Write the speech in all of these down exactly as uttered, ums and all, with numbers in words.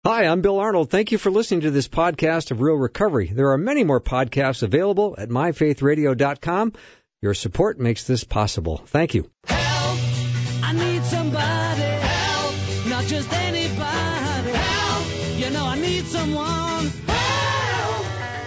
Hi, I'm Bill Arnold. Thank you for listening to this podcast of Real Recovery. There are many more podcasts available at my faith radio dot com. Your support makes this possible. Thank you. Help! I need somebody. Help! Not just anybody. Help! You know I need someone. Help!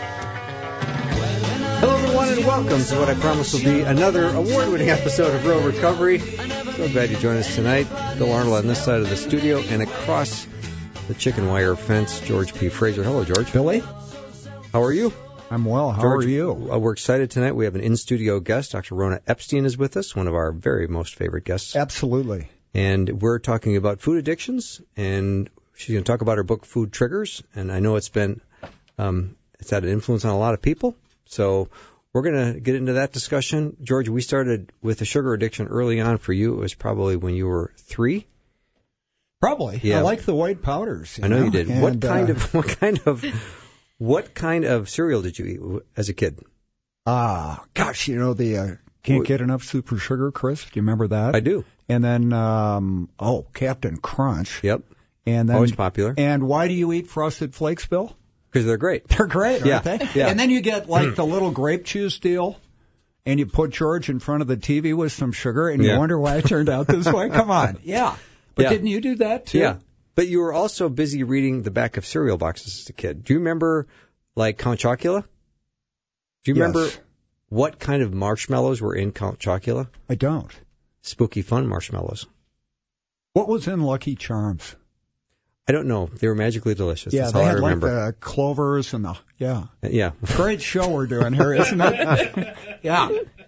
Hello, everyone, and welcome to what I promise will be another award-winning episode of Real Recovery. So glad you joined us tonight. Bill Arnold on this side of the studio, and across the chicken wire fence, George P. Fraser. Hello, George. Billy? How are you? I'm well. How George, are you? Uh, we're excited tonight. We have an in-studio guest. Doctor Rona Epstein is with us, one of our very most favorite guests. Absolutely. And we're talking about food addictions, and she's going to talk about her book, Food Triggers. And I know it's been, um, it's had an influence on a lot of people. So we're going to get into that discussion. George, we started with a sugar addiction early on for you. It was probably when you were three. Probably. Yeah. I like the white powders. You I know, know you did. And, what kind uh, of what kind of what kind of cereal did you eat as a kid? Ah, gosh, you know the uh, Can't Get Enough Super Sugar Crisp. Do you remember that? I do. And then, um, oh, Captain Crunch. Yep. And then, always popular. And why do you eat Frosted Flakes, Bill? Because they're great. They're great, aren't Yeah. they? Yeah. And then you get like the little grape juice deal, and you put George in front of the T V with some sugar, and Yeah. you wonder why it turned out this way. Come on. Yeah. But Yeah. didn't you do that too? Yeah. But you were also busy reading the back of cereal boxes as a kid. Do you remember, like, Count Chocula? Do you Yes. remember what kind of marshmallows were in Count Chocula? I don't. Spooky Fun marshmallows. What was in Lucky Charms? I don't know. They were magically delicious. Yeah, That's they all I had like remember. the clovers and the, yeah. Yeah. Great show we're doing here, isn't it? Yeah.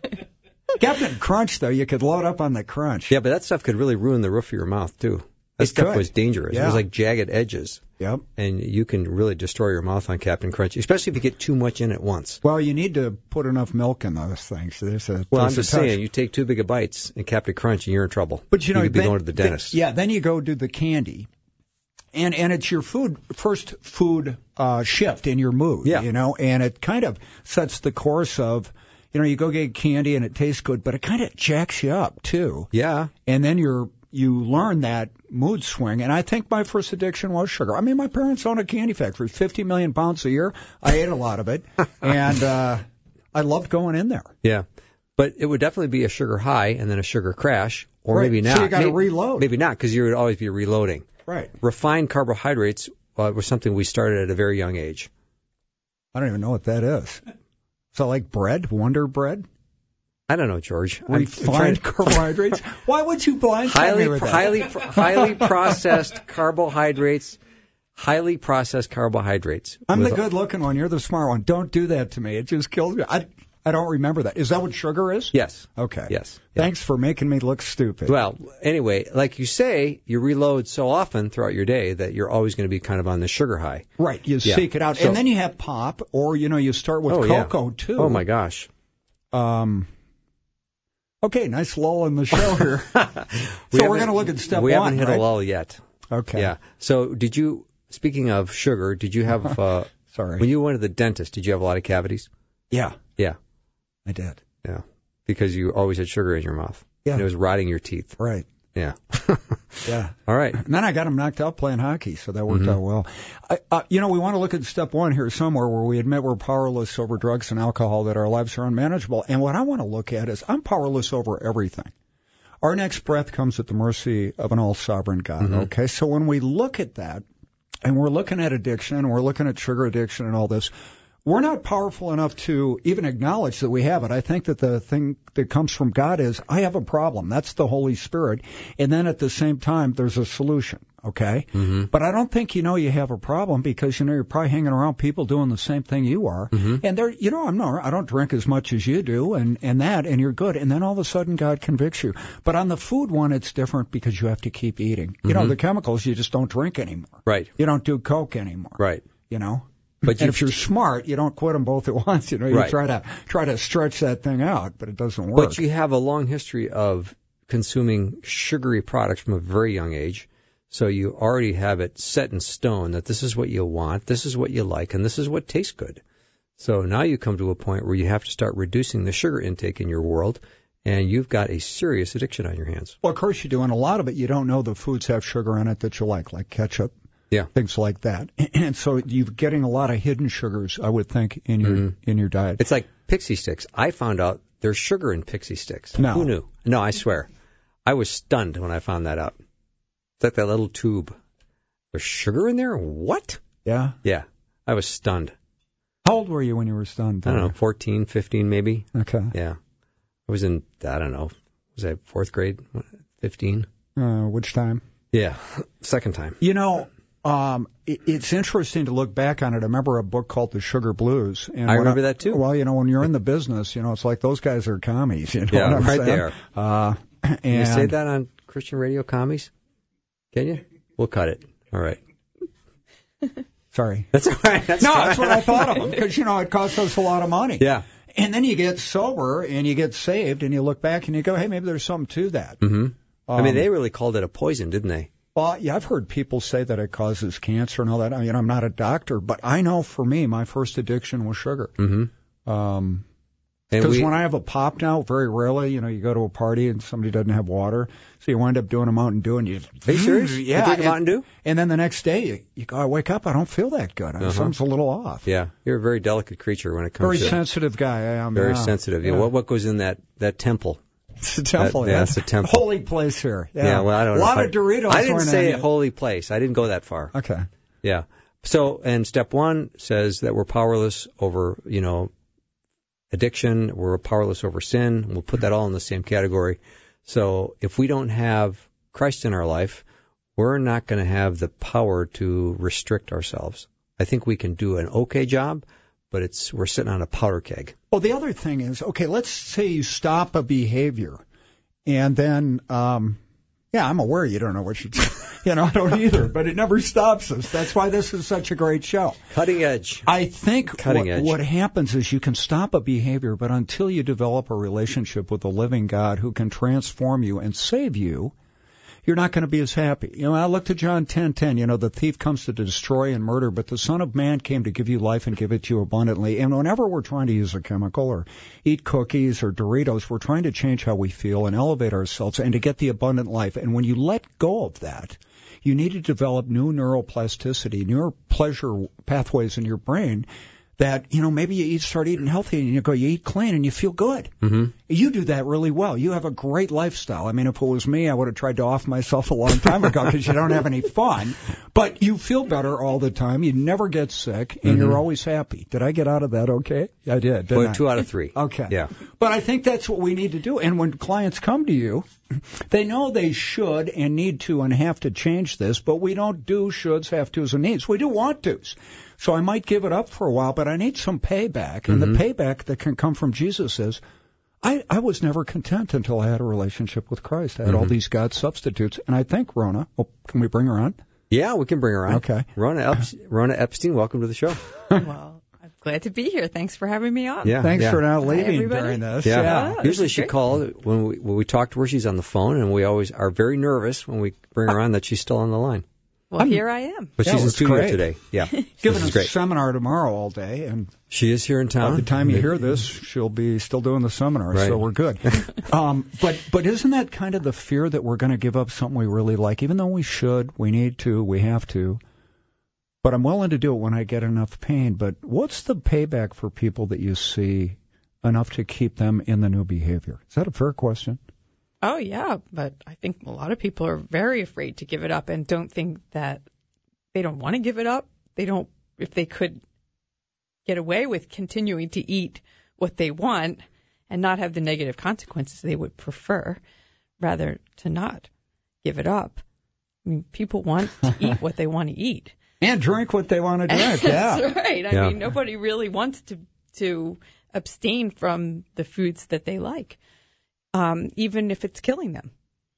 Captain Crunch, though, you could load up on the crunch. Yeah, but that stuff could really ruin the roof of your mouth, too. That It stuff could. was dangerous. It Yeah. was like jagged edges. Yep. And you can really destroy your mouth on Captain Crunch, especially if you get too much in at once. Well, you need to put enough milk in those things. There's a, Well, I'm there's a just touch. saying, you take too big of bites in Captain Crunch and you're in trouble. But you know, could be then- going to the dentist. Yeah, then you go do the candy. And and it's your food first food uh, shift in your mood, Yeah. you know, and it kind of sets the course of, you know, you go get candy and it tastes good, but it kind of jacks you up too. Yeah. And then you're you learn that mood swing. And I think my first addiction was sugar. I mean, my parents owned a candy factory, fifty million pounds a year. I ate a lot of it, and uh, I loved going in there. Yeah. But it would definitely be a sugar high and then a sugar crash, or Right. maybe not. So you got to Maybe- reload. Maybe not, because you would always be reloading. Right. Refined carbohydrates uh, was something we started at a very young age. I don't even know what that is. So like bread, Wonder Bread, I don't know, George. I'm- I'm refined trying- carbohydrates. Why would you blindside me highly, with that? highly, highly processed carbohydrates. Highly processed carbohydrates. I'm the With- good-looking one. You're the smart one. Don't do that to me. It just kills me. I I don't remember that. Is that what sugar is? Yes. Okay. Yes. Yeah. Thanks for making me look stupid. Well, anyway, like you say, you reload so often throughout your day that you're always going to be kind of on the sugar high. Right. You Yeah. seek it out, So- and then you have pop, or you know, you start with Oh, yeah. cocoa too. Oh my gosh. Um. Okay, nice lull in the show here. We so we're haven't- going to look at step We one. haven't hit right? a lull yet. Okay. Yeah. So did you, speaking of sugar, did you have, uh, Sorry. when you went to the dentist, did you have a lot of cavities? Yeah, Yeah. I did. Yeah. Because you always had sugar in your mouth. Yeah. And it was rotting your teeth. Right. Yeah. Yeah. All right. And then I got him knocked out playing hockey, so that worked Mm-hmm. out well. I, uh, you know, we want to look at step one here somewhere where we admit we're powerless over drugs and alcohol, that our lives are unmanageable. And what I want to look at is I'm powerless over everything. Our next breath comes at the mercy of an all-sovereign God, Mm-hmm. okay? So when we look at that, and we're looking at addiction, and we're looking at sugar addiction and all this, we're not powerful enough to even acknowledge that we have it. I think that the thing that comes from God is, I have a problem. That's the Holy Spirit. And then at the same time, there's a solution, okay? Mm-hmm. But I don't think you know you have a problem because, you know, you're probably hanging around people doing the same thing you are. Mm-hmm. And they're, you know, I'm not, I don't drink as much as you do and, and that, and you're good. And then all of a sudden God convicts you. But on the food one, it's different because you have to keep eating. You know, Mm-hmm. the chemicals, you just don't drink anymore. Right. You don't do Coke anymore. Right. You know? But and you- if you're smart, you don't quit them both at once. You know, you Right. try to try to stretch that thing out, but it doesn't work. But you have a long history of consuming sugary products from a very young age. So you already have it set in stone that this is what you want, this is what you like, and this is what tastes good. So now you come to a point where you have to start reducing the sugar intake in your world, and you've got a serious addiction on your hands. Well, of course you do, and a lot of it you don't know the foods have sugar in it that you like, like ketchup, Yeah. things like that. And so you're getting a lot of hidden sugars, I would think, in your Mm-hmm. in your diet. It's like Pixie Sticks. I found out there's sugar in Pixie Sticks. No. Who knew? No, I swear. I was stunned when I found that out. It's like that little tube. There's sugar in there? What? Yeah. Yeah. I was stunned. How old were you when you were stunned? I don't know, fourteen, fifteen maybe. Okay. Yeah. I was in, I don't know, was I fourth grade? fifteen? Uh, which time? Yeah. Second time. You know, um, it, it's interesting to look back on it. I remember a book called The Sugar Blues. And I when remember that too. Well, you know, when you're in the business, you know, it's like those guys are commies. You know Yeah, what I'm right saying? there. Uh, and Can you say that on Christian radio commies? Can you? We'll cut it. All right. Sorry. That's all right. That's No, fine. that's what I thought of them because, you know, it cost us a lot of money. Yeah. And then you get sober and you get saved and you look back and you go, hey, maybe there's something to that. Mm-hmm. I mean, Um, they really called it a poison, didn't they? Well, yeah, I've heard people say that it causes cancer and all that. I mean, I'm not a doctor, but I know for me, my first addiction was sugar. Mm-hmm. Um, And Because we, when I have a pop now, very rarely, you know, you go to a party and somebody doesn't have water, so you wind up doing a Mountain Dew and you. Are you serious? Yeah. You drink a and, Mountain Dew? and then the next day, you, you go, I wake up, I don't feel that good. Uh-huh. Something's a little off. Yeah, you're a very delicate creature when it comes Very to sensitive guy. I am. very yeah. sensitive. Yeah. Yeah. What what goes in that that temple? It's a temple. That- yeah, yeah, it's a temple. Holy place here. Yeah. Yeah. Well, I don't a know. lot if of Doritos. I, I didn't weren't say in it. holy place. I didn't go that far. Okay. Yeah. So, and step one says that we're powerless over, you know, addiction. We're powerless over sin. We'll put that all in the same category. So if we don't have Christ in our life, we're not going to have the power to restrict ourselves. I think we can do an okay job, but it's we're sitting on a powder keg. Well, the other thing is, okay, let's say you stop a behavior, and then, um, yeah, I'm aware you don't know what you do. You know, I don't either, but it never stops us. That's why this is such a great show. Cutting edge. I think Cutting what, edge. what happens is you can stop a behavior, but until you develop a relationship with the living God who can transform you and save you, you're not going to be as happy. You know, I looked at John ten ten, you know, the thief comes to destroy and murder, but the Son of Man came to give you life and give it to you abundantly. And whenever we're trying to use a chemical or eat cookies or Doritos, we're trying to change how we feel and elevate ourselves and to get the abundant life. And when you let go of that, you need to develop new neuroplasticity, new pleasure pathways in your brain that, you know, maybe you eat, start eating healthy and you go, you eat clean and you feel good. Mm-hmm. You do that really well. You have a great lifestyle. I mean, if it was me, I would have tried to off myself a long time ago because you don't have any fun. But you feel better all the time. You never get sick, and Mm-hmm. you're always happy. Did I get out of that okay? I did, didn't Well, I? two out of three. Okay. Yeah. But I think that's what we need to do. And when clients come to you, they know they should and need to and have to change this, but we don't do shoulds, have tos, and needs. We do want tos. So I might give it up for a while, but I need some payback. And Mm-hmm. the payback that can come from Jesus is, I, I was never content until I had a relationship with Christ. I had Mm-hmm. all these God substitutes. And I think, Rona, oh, can we bring her on? Yeah, we can bring her on. Okay. Rona, Ep- Rona Epstein, welcome to the show. Well, I'm glad to be here. Thanks for having me on. Yeah. Thanks yeah. for not leaving everybody. during this. Yeah. Yeah, this Usually is she great. calls when we when we talk to her. She's on the phone, and we always are very nervous when we bring her on that she's still on the line. Well, I'm- here I am. But Yeah, she's in it's studio great. today. Yeah, Giving this a is great. seminar tomorrow all day, and She is here in by town. the time you hear this, she'll be still doing the seminar, Right. so we're good. um, but but isn't that kind of the fear that we're going to give up something we really like, even though we should, we need to, we have to? But I'm willing to do it when I get enough pain. But what's the payback for people that you see enough to keep them in the new behavior? Is that a fair question? Oh, yeah. But I think a lot of people are very afraid to give it up and don't think that they don't want to give it up. They don't, if they could get away with continuing to eat what they want and not have the negative consequences, they would prefer rather to not give it up. I mean, people want to eat what they want to eat. And drink what they want to drink, yeah. That's right. I Yeah. mean, nobody really wants to to abstain from the foods that they like, um, even if it's killing them.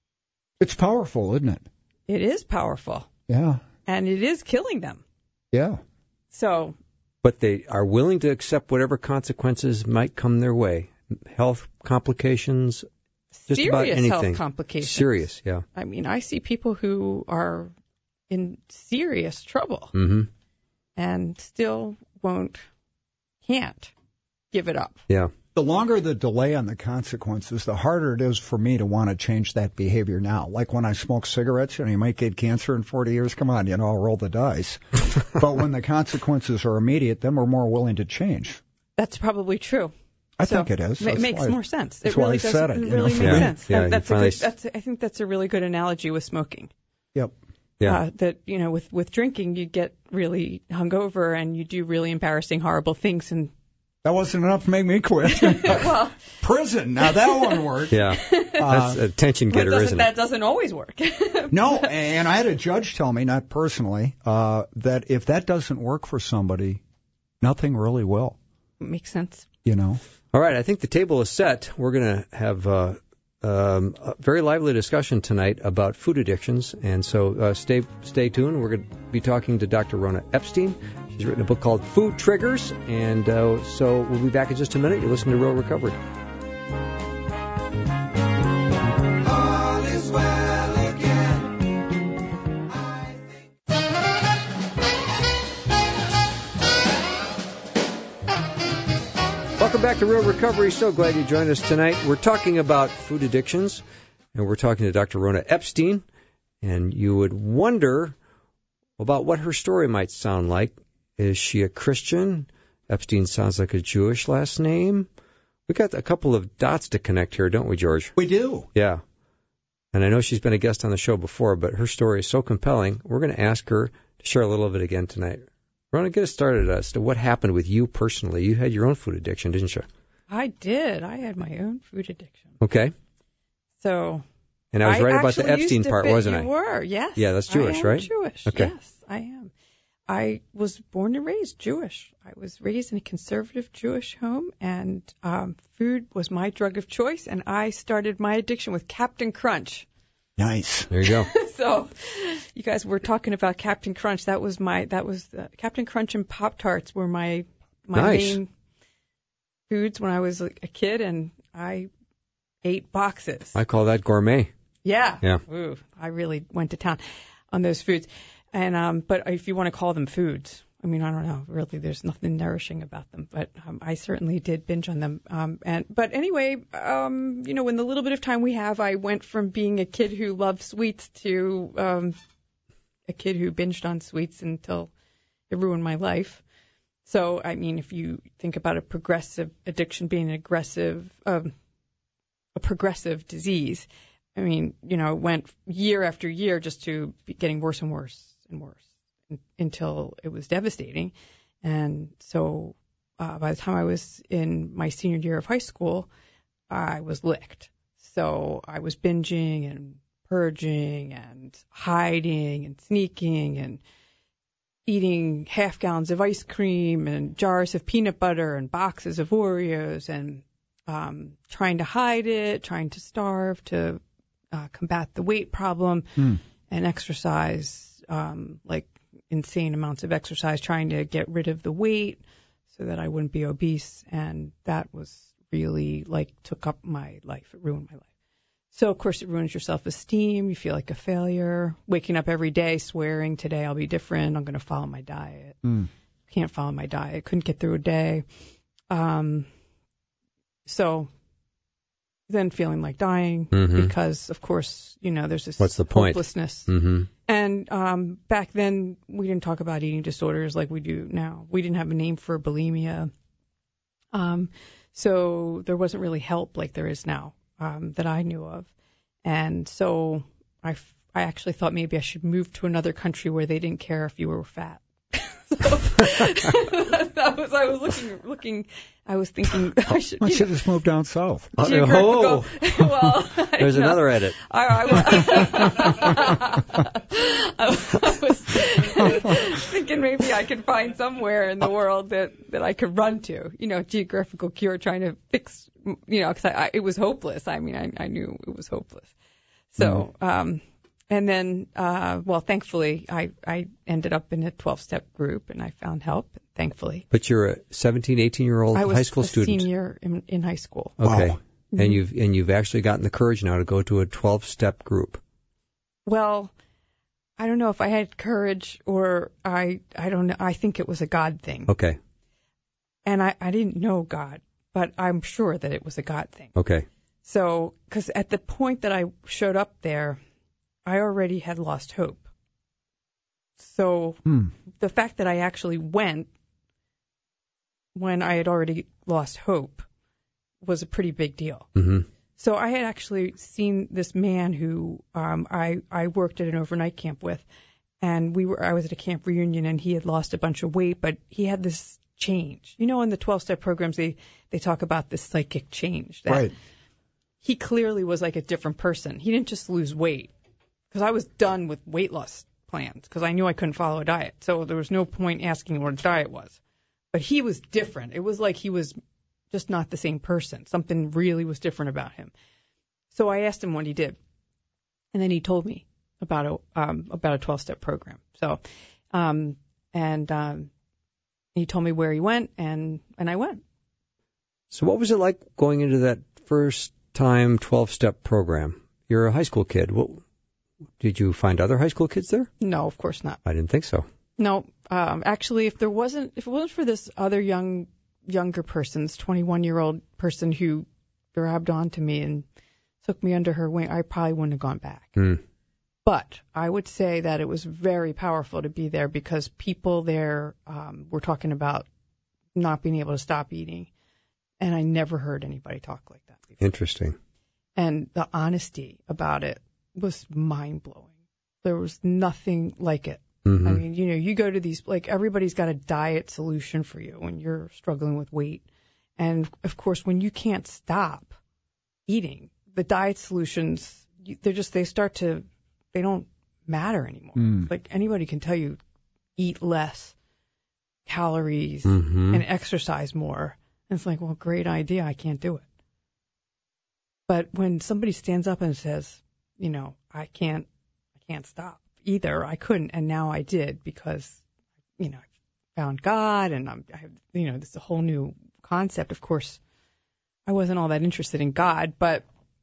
It's powerful, isn't it? It is powerful, Yeah, and it is killing them. yeah. So, But they are willing to accept whatever consequences might come their way. Health complications, just serious about anything. health complications. Serious, yeah. I mean, I see people who are in serious trouble Mm-hmm. and still won't, can't give it up. Yeah. The longer the delay on the consequences, the harder it is for me to want to change that behavior now. Like when I smoke cigarettes, you know, you might get cancer in forty years. Come on, you know, I'll roll the dice. But when the consequences are immediate, then we're more willing to change. That's probably true. I so think it is. It makes why, more sense. That's It really why I does. said it. It you really know, makes Yeah. sense. Yeah, That, that's a finally good, that's. I think that's a really good analogy with smoking. Yep. Yeah. Uh, that you know, with with drinking, you get really hungover and you do really embarrassing, horrible things, and That wasn't enough to make me quit. well, Prison. Now that one worked. Yeah. That's a tension that getter, doesn't, isn't that it? doesn't always work. No, and I had a judge tell me, not personally, uh, that if that doesn't work for somebody, nothing really will. Makes sense. You know. All right, I think the table is set. We're going to have uh, um, a very lively discussion tonight about food addictions, and so uh, stay stay tuned. We're going to be talking to Doctor Rona Epstein. She's written a book called Food Triggers, and uh, so we'll be back in just a minute. You're listening to Real Recovery. All is well again. I Welcome back to Real Recovery. So glad you joined us tonight. We're talking about food addictions, and we're talking to Doctor Rona Epstein, and you would wonder about what her story might sound like. Is she a Christian? Epstein sounds like a Jewish last name. We got a couple of dots to connect here, don't we, George? We do. Yeah. And I know she's been a guest on the show before, but her story is so compelling, we're going to ask her to share a little of it again tonight. Rona, get us started as to what happened with you personally. You had your own food addiction, didn't you? I did. I had my own food addiction. Okay. So. And I was right about the actually Epstein used to part, be- wasn't you I? were, yes. Yeah, that's Jewish, I am right? Jewish. Okay. Yes, I am. I was born and raised Jewish. I was raised in a conservative Jewish home, and um, food was my drug of choice, and I started my addiction with Captain Crunch. Nice. There you go. So, you guys were talking about Captain Crunch. That was my, that was, uh, Captain Crunch and Pop-Tarts were my, my Nice. main foods when I was a kid, and I ate boxes. I call that gourmet. Yeah. Yeah. Ooh, I really went to town on those foods. And um, but if you want to call them foods, I mean, I don't know. Really, there's nothing nourishing about them. But um, I certainly did binge on them. Um, and but anyway, um, you know, in the little bit of time we have, I went from being a kid who loved sweets to um, a kid who binged on sweets until it ruined my life. So, I mean, if you think about a progressive addiction being an aggressive, um, a progressive disease, I mean, you know, it went year after year just to be getting worse and worse and worse in, until it was devastating. And so uh, by the time I was in my senior year of high school, I was licked. So I was binging and purging and hiding and sneaking and eating half gallons of ice cream and jars of peanut butter and boxes of Oreos and um, trying to hide it, trying to starve to uh, combat the weight problem Mm. and exercise, um, like insane amounts of exercise, trying to get rid of the weight so that I wouldn't be obese. And that was really like took up my life. It ruined my life. So, of course, it ruins your self-esteem. You feel like a failure. Waking up every day swearing, today I'll be different. I'm going to follow my diet. Mm. Can't follow my diet. Couldn't get through a day. Um, so then feeling like dying Mhm. because, of course, you know, there's this What's the point? hopelessness. Mm-hmm. And um, back then, we didn't talk about eating disorders like we do now. We didn't have a name for bulimia. Um, so there wasn't really help like there is now um, that I knew of. And so I, f- I actually thought maybe I should move to another country where they didn't care if you were fat. So that was, I was looking, looking, I was thinking I should, I you should know, have just moved down south. geographical. Well, I There's know. another edit. I, I, I was thinking maybe I could find somewhere in the world that, that I could run to, you know, geographical cure, trying to fix, you know, because I, I, it was hopeless. I mean, I, I knew it was hopeless. So, um, and then, uh, well, thankfully, I, I ended up in a twelve-step group and I found help, thankfully. But you're a seventeen, eighteen-year-old I was high school a student. senior in, in high school. Okay. Wow. And you've and you've actually gotten the courage now to go to a twelve-step group. Well, I don't know if I had courage or I, I don't know. I think it was a God thing. Okay. And I, I didn't know God, but I'm sure that it was a God thing. Okay. So, because at the point that I showed up there, I already had lost hope. So Hmm. the fact that I actually went when I had already lost hope was a pretty big deal. Mm-hmm. So I had actually seen this man who um, I I worked at an overnight camp with, and we were I was at a camp reunion, and he had lost a bunch of weight, but he had this change. You know, in the twelve-step programs, they they talk about this psychic change. That Right. He clearly was like a different person. He didn't just lose weight, because I was done with weight loss plans, because I knew I couldn't follow a diet. So there was no point asking what a diet was. But he was different. It was like he was just not the same person. Something really was different about him. So I asked him what he did, and then he told me about a um, about a twelve-step program. So, um, and um, he told me where he went, and and I went. So what was it like going into that first time twelve-step program? You're a high school kid. What, did you find other high school kids there? No, of course not. I didn't think so. No, um, actually, if there wasn't, if it wasn't for this other young, younger person, this twenty-one-year-old person who grabbed onto me and took me under her wing, I probably wouldn't have gone back. Mm. But I would say that it was very powerful to be there, because people there um, were talking about not being able to stop eating, and I never heard anybody talk like that before. Interesting. And the honesty about it was mind-blowing. There was nothing like it. Mm-hmm. I mean, you know, you go to these, like, everybody's got a diet solution for you when you're struggling with weight. And, of course, when you can't stop eating, the diet solutions, you- they're just, they start to, they don't matter anymore. Mm. Like, anybody can tell you, eat less calories Mm-hmm. and exercise more. And it's like, well, great idea. I can't do it. But when somebody stands up and says, you know, I can't, I can't stop either, I couldn't, and now I did, because, you know, I found God, and I'm, I have, you know, this is a whole new concept. Of course, I wasn't all that interested in God, but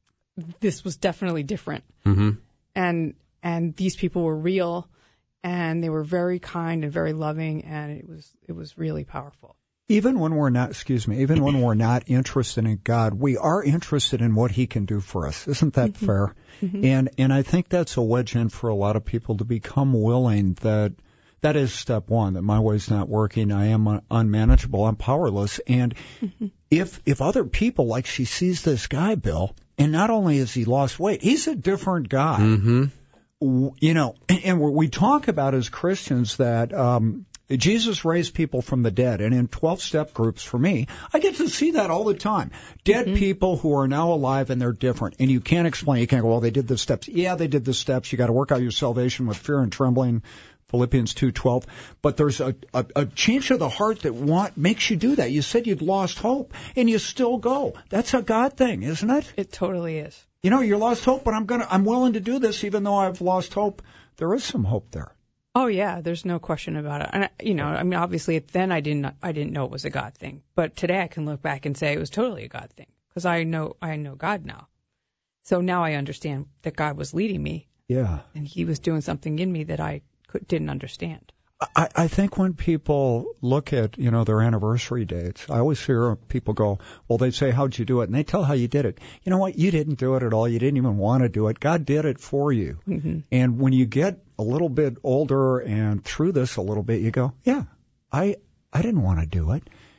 this was definitely different. Mm-hmm. And and these people were real, and they were very kind and very loving, and it was it was really powerful. Even when we're not, excuse me, even when we're not interested in God, we are interested in what He can do for us. Isn't that Mm-hmm. fair? Mm-hmm. And and I think that's a wedge in for a lot of people to become willing that that is step one, that my way's not working, I am un- unmanageable, I'm powerless. And Mm-hmm. if if other people, like she sees this guy, Bill, and not only has he lost weight, he's a different guy. Mm-hmm. W- You know, and we we talk about as Christians that um, Jesus raised people from the dead, and in twelve-step groups, for me, I get to see that all the time. Dead Mm-hmm. people who are now alive, and they're different, and you can't explain. You can't go, well, they did the steps. Yeah, they did the steps. You got to work out your salvation with fear and trembling, Philippians two twelve. But there's a, a, a change of the heart that want makes you do that. You said you'd lost hope, and you still go. That's a God thing, isn't it? It totally is. You know, you lost hope, but I'm gonna, I'm willing to do this, even though I've lost hope. There is some hope there. Oh yeah, there's no question about it. And you know, I mean, obviously then I didn't I didn't know it was a God thing, but today I can look back and say it was totally a God thing, because I know I know God now. So now I understand that God was leading me, Yeah. and He was doing something in me that I could, didn't understand. I, I think when people look at, you know, their anniversary dates, I always hear people go, well, they say, how'd you do it? And they tell how you did it. You know what? You didn't do it at all. You didn't even want to do it. God did it for you. Mm-hmm. And when you get a little bit older and through this a little bit, you go, yeah, I, I didn't want to do it.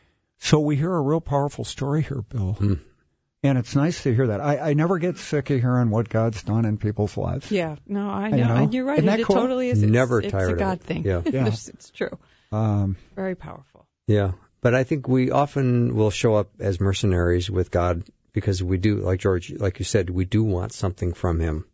So we hear a real powerful story here, Bill. Hmm. And it's nice to hear that. I, I never get sick of hearing what God's done in people's lives. Yeah, no, I You know, know? and you're right. Isn't It, that it cool? totally is. It's, Never it's tired a of God it. thing. Yeah. Yeah. it's, it's true. Um, Very powerful. Yeah. But I think we often will show up as mercenaries with God because we do, like George, like you said, we do want something from Him.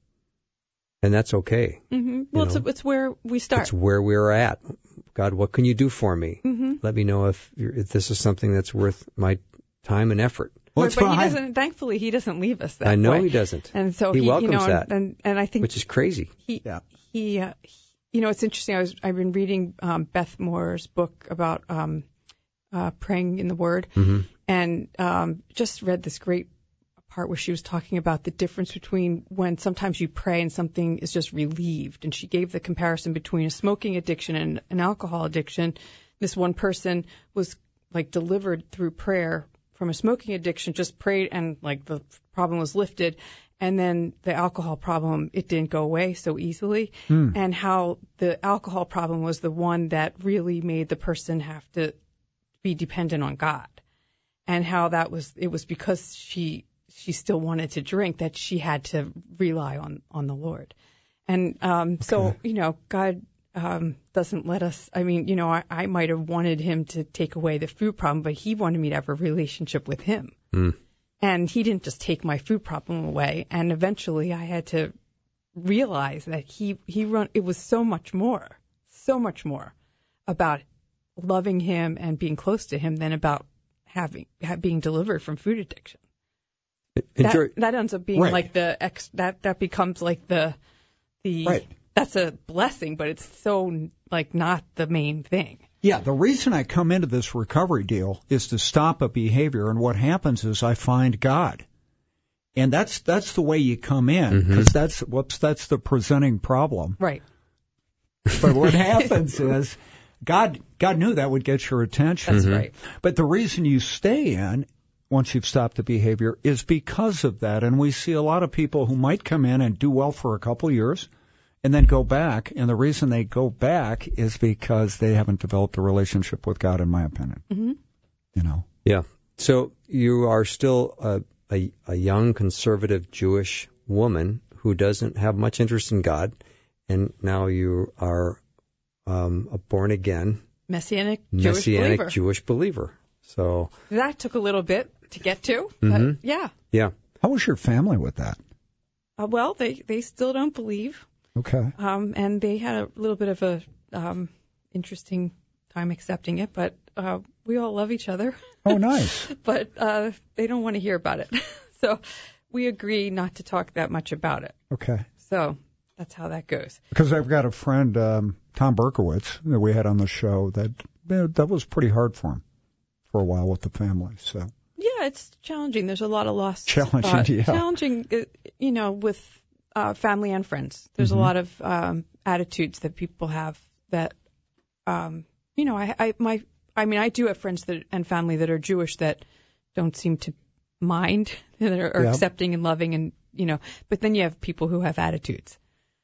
And that's okay. Mm-hmm. Well, it's, know, it's where we start. It's where we're at. God, what can you do for me? Mm-hmm. Let me know if, you're, if this is something that's worth my time and effort. well, Right, it's but he behind- doesn't. Thankfully, he doesn't leave us that I know way. He doesn't, And so He he, welcomes you know, that. and, and I think which is crazy. he, Yeah. he, uh, he, you know, it's interesting. I was, I've been reading um, Beth Moore's book about um, uh, praying in the Word, Mm-hmm. and um, just read this great part where she was talking about the difference between when sometimes you pray and something is just relieved. And she gave the comparison between a smoking addiction and an alcohol addiction. This one person was like delivered through prayer from a smoking addiction, just prayed and like the problem was lifted. And then the alcohol problem, it didn't go away so easily. Mm. And how the alcohol problem was the one that really made the person have to be dependent on God. And how that was, it was because she she still wanted to drink that she had to rely on, on the Lord. And um, okay. so, you know, God um, doesn't let us, I mean, you know, I, I might have wanted him to take away the food problem, but he wanted me to have a relationship with him. Mm. And he didn't just take my food problem away. And eventually I had to realize that he, he run, it was so much more, so much more about loving him and being close to him than about having, being delivered from food addiction. That, that ends up being right. like the ex, that, that becomes like the, the, right. that's a blessing, but it's so like not the main thing. Yeah, the reason I come into this recovery deal is to stop a behavior, and what happens is I find God. And that's that's the way you come in, because mm-hmm. that's whoops, that's the presenting problem. Right. But what happens is God God knew that would get your attention. That's mm-hmm. right. But the reason you stay in once you've stopped the behavior is because of that. And we see a lot of people who might come in and do well for a couple of years and then go back, and the reason they go back is because they haven't developed a relationship with God, in my opinion. Mm-hmm. You know? Yeah. So you are still a, a, a young conservative Jewish woman who doesn't have much interest in God, and now you are um, a born-again Messianic, Jewish Messianic believer. Jewish believer. So that took a little bit to get to, mm-hmm. but yeah. Yeah. How was your family with that? Uh, well, they, they still don't believe. Okay. Um, and they had a little bit of a um, interesting time accepting it, but uh, we all love each other. Oh, nice. But uh, they don't want to hear about it. So we agree not to talk that much about it. Okay. So that's how that goes. Because I've got a friend, um, Tom Berkowitz, that we had on the show, that you know, that was pretty hard for him for a while with the family. So yeah, it's challenging. There's a lot of loss. Challenging, uh, yeah. Challenging, you know, with Uh, family and friends. There's mm-hmm. a lot of um, attitudes that people have that, um, you know, I, I, my, I mean, I do have friends that and family that are Jewish that don't seem to mind, that are, are yep. accepting and loving, and you know. But then you have people who have attitudes,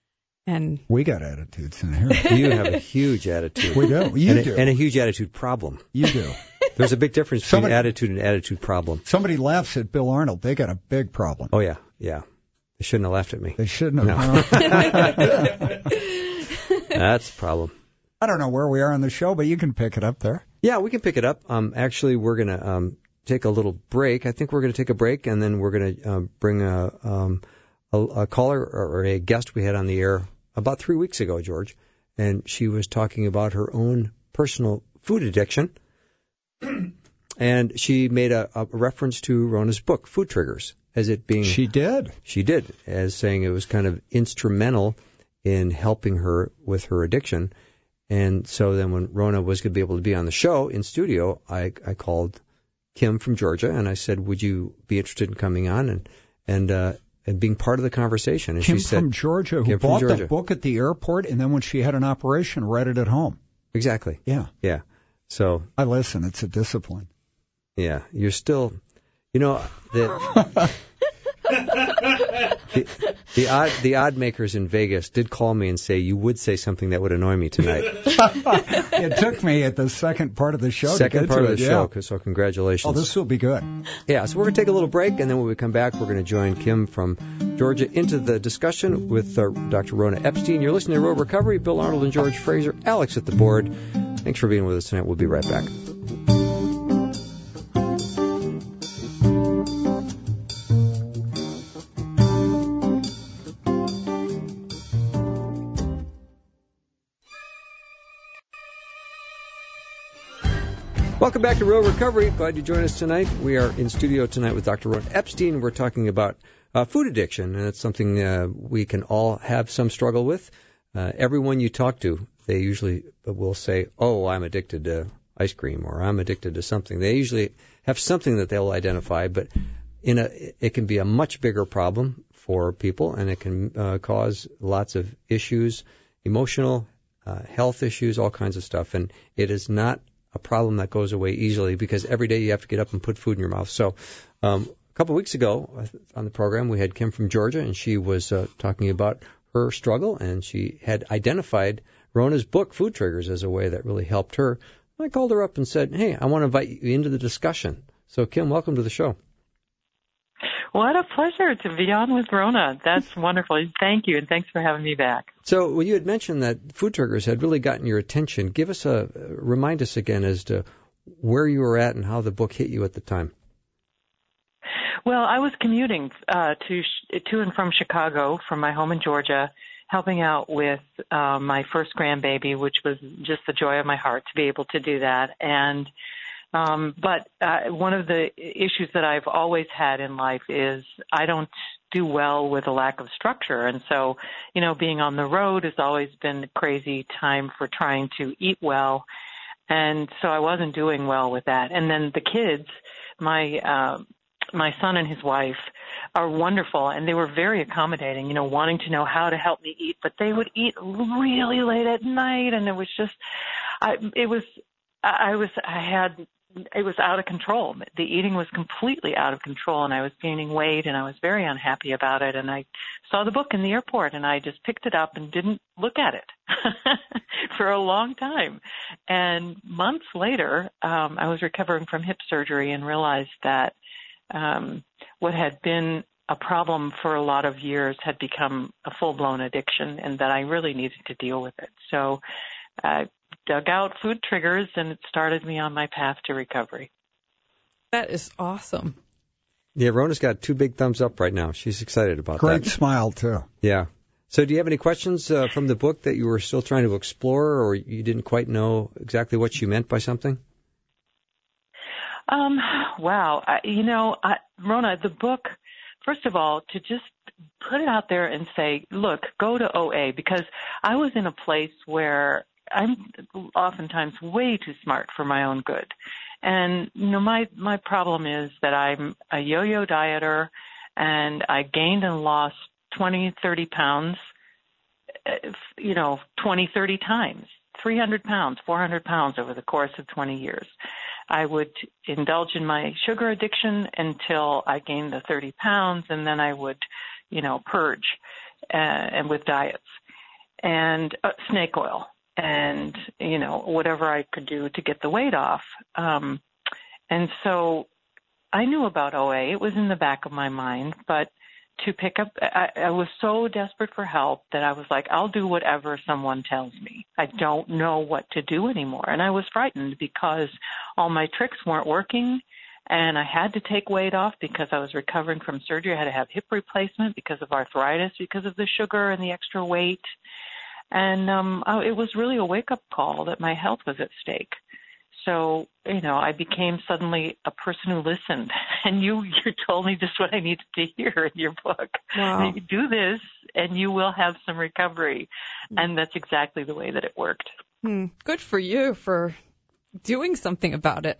and we got attitudes in here. You have a huge attitude. We do. You and a, do, and a huge attitude problem. You do. There's a big difference between somebody, attitude and attitude problem. Somebody laughs at Bill Arnold. They got a big problem. Oh yeah, yeah. They shouldn't have laughed at me. They shouldn't have. No. That's a problem. I don't know where we are on the show, but you can pick it up there. Yeah, we can pick it up. Um, actually, we're going to um, take a little break. I think we're going to take a break, and then we're going to uh, bring a, um, a, a caller or a guest we had on the air about three weeks ago, George. And she was talking about her own personal food addiction. And she made a, a reference to Rona's book, Food Triggers. As it being, she did. She did, as saying it was kind of instrumental in helping her with her addiction. And so then when Rona was going to be able to be on the show in studio, I, I called Kim from Georgia and I said, would you be interested in coming on and and uh, and being part of the conversation? And Kim she said, from Georgia, who Kim bought Georgia. the book at the airport, and then when she had an operation, read it at home. Exactly. Yeah. Yeah. So I listen. It's a discipline. Yeah. You're still, you know, the... the, the odd the odd makers in Vegas did call me and say you would say something that would annoy me tonight. It took me at the second part of the show. Second to get part to of the it, show. Yeah. So congratulations. Oh, this will be good. Yeah. So we're gonna take a little break, and then when we come back, we're gonna join Kim from Georgia into the discussion with uh, Doctor Rona Epstein. You're listening to Road Recovery. Bill Arnold and George Fraser. Alex at the board. Thanks for being with us tonight. We'll be right back. Welcome back to Real Recovery. Glad you joined us tonight. We are in studio tonight with Doctor Rona Epstein. We're talking about uh, food addiction, and it's something uh, we can all have some struggle with. Uh, everyone you talk to, they usually will say, oh, I'm addicted to ice cream, or I'm addicted to something. They usually have something that they'll identify, but in a, it can be a much bigger problem for people, and it can uh, cause lots of issues, emotional, uh, health issues, all kinds of stuff, and it is not a problem that goes away easily because every day you have to get up and put food in your mouth. So um, a couple of weeks ago on the program, we had Kim from Georgia, and she was uh, talking about her struggle, and she had identified Rona's book, Food Triggers, as a way that really helped her. I called her up and said, hey, I want to invite you into the discussion. So, Kim, welcome to the show. What a pleasure to be on with Rona. That's wonderful. Thank you, and thanks for having me back. So when you had mentioned that Food Triggers had really gotten your attention, give us a, remind us again as to where you were at and how the book hit you at the time. Well, I was commuting uh, to to and from Chicago from my home in Georgia, helping out with uh, my first grandbaby, which was just the joy of my heart to be able to do that. And um, but uh, one of the issues that I've always had in life is I don't do well with a lack of structure. And so, you know, being on the road has always been a crazy time for trying to eat well. And so I wasn't doing well with that. And then the kids, my uh, my son and his wife are wonderful, and they were very accommodating, you know, wanting to know how to help me eat, but they would eat really late at night, and it was just, I, it was, I was, I had, it was out of control. The eating was completely out of control, and I was gaining weight, and I was very unhappy about it, and I saw the book in the airport, and I just picked it up and didn't look at it for a long time. And months later, um, I was recovering from hip surgery and realized that Um, what had been a problem for a lot of years had become a full-blown addiction, and that I really needed to deal with it. So I dug out Food Triggers, and it started me on my path to recovery. That is awesome. Yeah, Rona's got two big thumbs up right now. She's excited about Great that. Great smile, too. Yeah. So do you have any questions uh, from the book that you were still trying to explore, or you didn't quite know exactly what she meant by something? Um, wow. I, you know, I, Rona, the book, first of all, to just put it out there and say, look, go to O A, because I was in a place where I'm oftentimes way too smart for my own good. And, you know, my, my problem is that I'm a yo-yo dieter, and I gained and lost twenty, thirty pounds, you know, twenty, thirty times, three hundred pounds, four hundred pounds over the course of twenty years. I would indulge in my sugar addiction until I gained the thirty pounds, and then I would, you know, purge uh, and with diets and uh, snake oil and, you know, whatever I could do to get the weight off. Um, and so I knew about O A. It was in the back of my mind, but to pick up, I, I was so desperate for help that I was like, I'll do whatever someone tells me. I don't know what to do anymore. And I was frightened because all my tricks weren't working, and I had to take weight off because I was recovering from surgery. I had to have hip replacement because of arthritis, because of the sugar and the extra weight. And um, it was really a wake-up call that my health was at stake. So, you know, I became suddenly a person who listened, and you you told me just what I needed to hear in your book. Wow. You do this, and you will have some recovery, and that's exactly the way that it worked. Hmm. Good for you for doing something about it.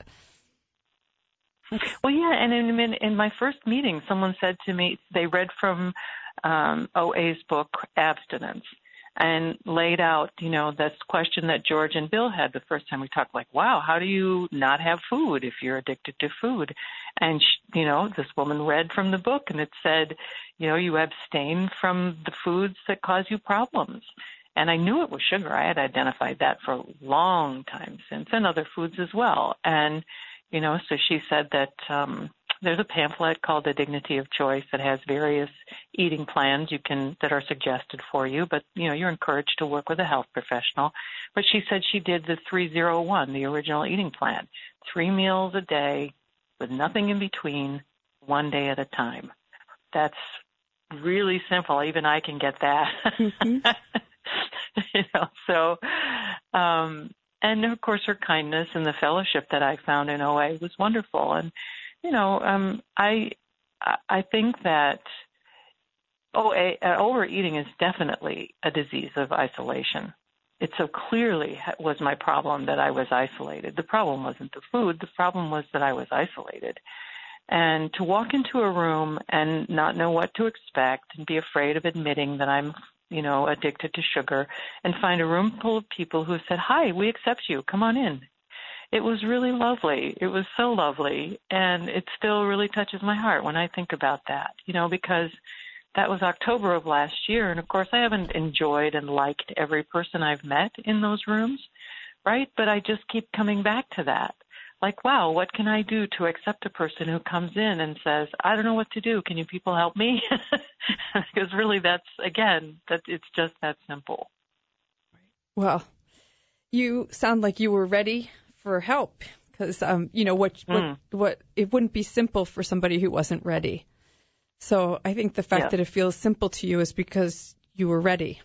Well, yeah, and in, in, in my first meeting, someone said to me, they read from um, O A's book, Abstinence, and laid out, you know, this question that George and Bill had the first time we talked, like, wow, how do you not have food if you're addicted to food? And, she, you know, this woman read from the book, and it said, you know, you abstain from the foods that cause you problems. And I knew it was sugar. I had identified that for a long time since, and other foods as well. And, you know, so she said that um, there's a pamphlet called The Dignity of Choice that has various eating plans you can that are suggested for you, but, you know, you're encouraged to work with a health professional. But she said she did the three oh one, the original eating plan, three meals a day with nothing in between, one day at a time. That's really simple. Even I can get that. Mm-hmm. You know, so, um, and of course her kindness and the fellowship that I found in O A was wonderful. And, you know, um, I, I think that O A, uh, overeating is definitely a disease of isolation. It so clearly was my problem that I was isolated. The problem wasn't the food. The problem was that I was isolated. And to walk into a room and not know what to expect and be afraid of admitting that I'm, you know, addicted to sugar, and find a room full of people who said, hi, we accept you, come on in. it was really lovely. It was so lovely, and it still really touches my heart when I think about that, you know, because that was October of last year, and of course I haven't enjoyed and liked every person I've met in those rooms, right? But I just keep coming back to that. Like, wow, what can I do to accept a person who comes in and says, I don't know what to do. Can you people help me? Because really that's, again, that it's just that simple. Well, you sound like you were ready for help because, um, you know, what, mm. what, what, it wouldn't be simple for somebody who wasn't ready. So I think the fact yeah. that it feels simple to you is because you were ready.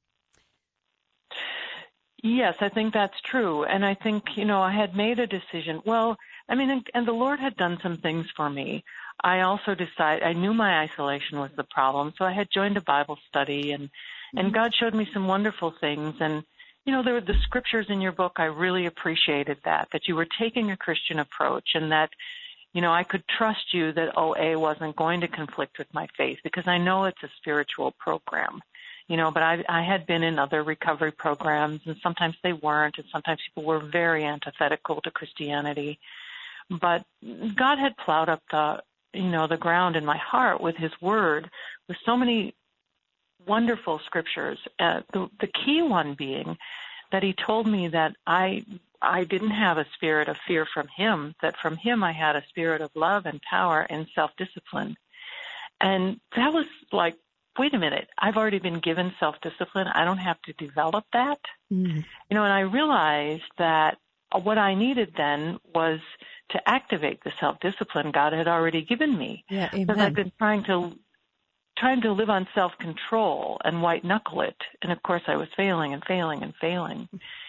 Yes, I think that's true. And I think, you know, I had made a decision. Well, I mean, and, and the Lord had done some things for me. I also decided, I knew my isolation was the problem, so I had joined a Bible study, and, mm-hmm. and God showed me some wonderful things. And, you know, there were the scriptures in your book, I really appreciated that, that you were taking a Christian approach, and that, you know, I could trust you that O A wasn't going to conflict with my faith, because I know it's a spiritual program. You know, but I, I had been in other recovery programs, and sometimes they weren't, and sometimes people were very antithetical to Christianity. But God had plowed up the, you know, the ground in my heart with His Word, with so many wonderful scriptures. Uh, the, the key one being that He told me that I, I didn't have a spirit of fear from Him, that from Him I had a spirit of love and power and self-discipline. And that was like, wait a minute, I've already been given self-discipline. I don't have to develop that. Mm-hmm. You know, and I realized that what I needed then was to activate the self-discipline God had already given me. Yeah, amen. Because I've been trying to trying to live on self-control and white-knuckle it. And, of course, I was failing and failing and failing.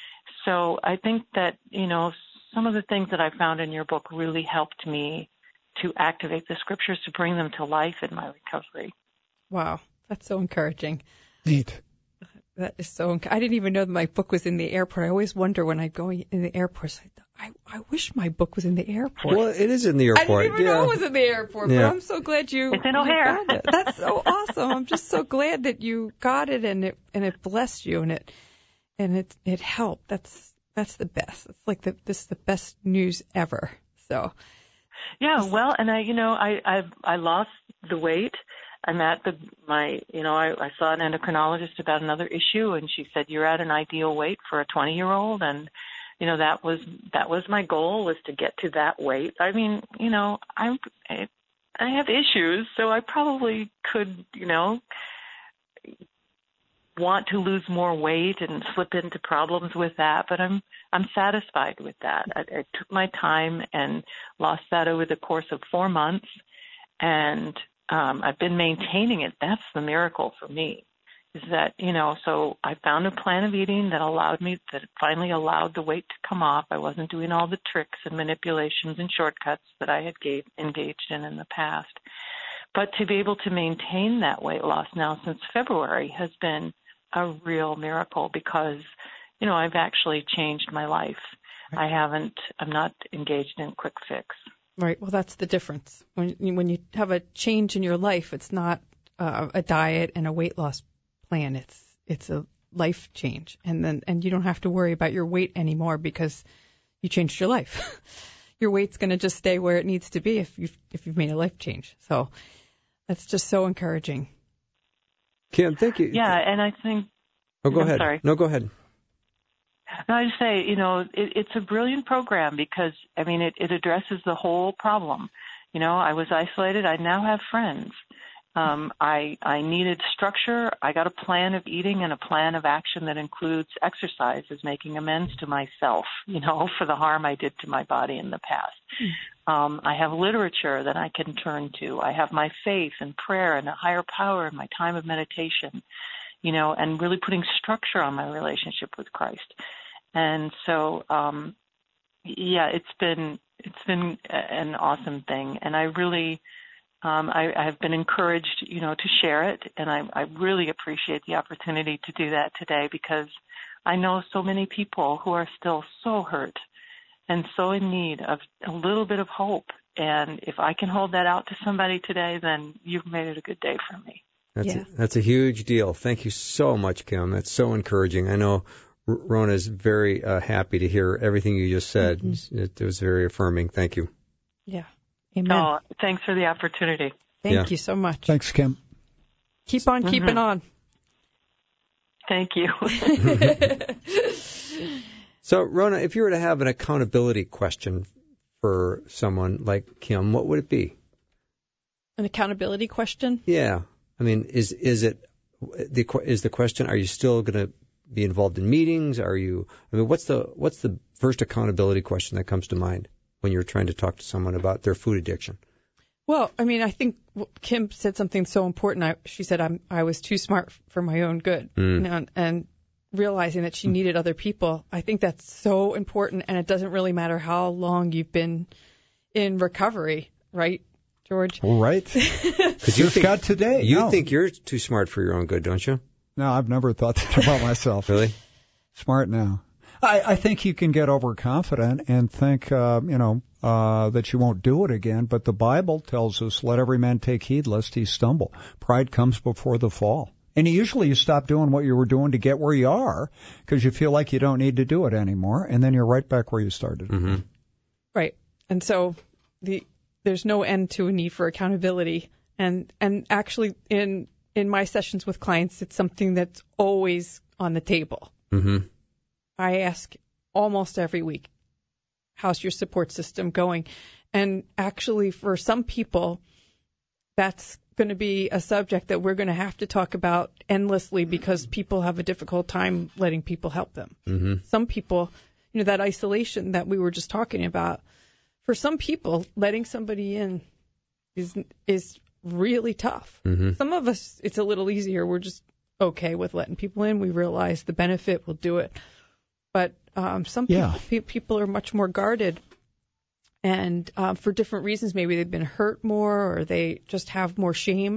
So I think that, you know, some of the things that I found in your book really helped me to activate the scriptures, to bring them to life in my recovery. Wow. That's so encouraging. Neat. That is so. I didn't even know that my book was in the airport. I always wonder when I go in the airport. I, I wish my book was in the airport. Well, it is in the airport. I didn't even yeah. know it was in the airport, yeah. but I'm so glad you. It's in O'Hare. You found it. That's so awesome. I'm just so glad that you got it and it and it blessed you and it and it it helped. That's that's the best. It's like the this is the best news ever. So. Yeah. Well, and I, you know, I I I lost the weight. I'm at the, my, you know, I, I saw an endocrinologist about another issue, and she said, you're at an ideal weight for a twenty-year-old. And, you know, that was, that was my goal, was to get to that weight. I mean, you know, I'm, I, I have issues, so I probably could, you know, want to lose more weight and slip into problems with that, but I'm, I'm satisfied with that. I, I took my time and lost that over the course of four months, and Um, I've been maintaining it. That's the miracle for me, is that, you know, so I found a plan of eating that allowed me, that finally allowed the weight to come off. I wasn't doing all the tricks and manipulations and shortcuts that I had gave, engaged in in the past. But to be able to maintain that weight loss now since February has been a real miracle, because, you know, I've actually changed my life. I haven't, I'm not engaged in quick fix. Right. Well, that's the difference. When you, when you have a change in your life, it's not uh, a diet and a weight loss plan. It's it's a life change, and then and you don't have to worry about your weight anymore because you changed your life. Your weight's going to just stay where it needs to be if you if you've made a life change. So that's just so encouraging. Kim, thank you. Yeah, and I think. Oh, go I'm ahead. Sorry. No, go ahead. No, I just say, you know, it, it's a brilliant program because, I mean, it, it addresses the whole problem. You know, I was isolated. I now have friends. Um, I, I needed structure. I got a plan of eating and a plan of action that includes exercise as making amends to myself, you know, for the harm I did to my body in the past. Um, I have literature that I can turn to. I have my faith and prayer and a higher power in my time of meditation, you know, and really putting structure on my relationship with Christ. And so, um, yeah, it's been it's been an awesome thing, and I really um, I, I have been encouraged, you know, to share it, and I, I really appreciate the opportunity to do that today, because I know so many people who are still so hurt and so in need of a little bit of hope. And if I can hold that out to somebody today, then you've made it a good day for me. That's yeah. a, that's a huge deal. Thank you so much, Kim. That's so encouraging. I know R- Rhona's very uh, happy to hear everything you just said. Mm-hmm. It, it was very affirming. Thank you. Yeah. Amen. Oh, thanks for the opportunity. Thank Yeah. you so much. Thanks, Kim. Keep on keeping Mhm. on. Thank you. So, Rhona, if you were to have an accountability question for someone like Kim, what would it be? An accountability question? Yeah. I mean, is is it the is the question? Are you still going to be involved in meetings? Are you? I mean, what's the what's the first accountability question that comes to mind when you're trying to talk to someone about their food addiction? Well, I mean, I think Kim said something so important. I, she said I'm, I was too smart for my own good, Mm. you know, and realizing that she needed other people. I think that's so important, and it doesn't really matter how long you've been in recovery, right, George? All right. Because you Just think, got today. You no. think you're too smart for your own good, don't you? No, I've never thought that about myself. Really? Smart now. I, I think you can get overconfident and think, uh, you know, uh, that you won't do it again. But the Bible tells us, let every man take heed lest he stumble. Pride comes before the fall. And usually you stop doing what you were doing to get where you are because you feel like you don't need to do it anymore. And then you're right back where you started. Mm-hmm. Right. And so the there's no end to a need for accountability. And and actually in in my sessions with clients, it's something that's always on the table. Mm-hmm. I ask almost every week, how's your support system going? And actually for some people, that's going to be a subject that we're going to have to talk about endlessly because people have a difficult time letting people help them. Mm-hmm. Some people, you know, that isolation that we were just talking about, for some people, letting somebody in is is really tough. Mm-hmm. Some of us, it's a little easier. We're just okay with letting people in. We realize the benefit, we'll do it. But um, some Yeah. people, pe- people are much more guarded. And um, for different reasons, maybe they've been hurt more or they just have more shame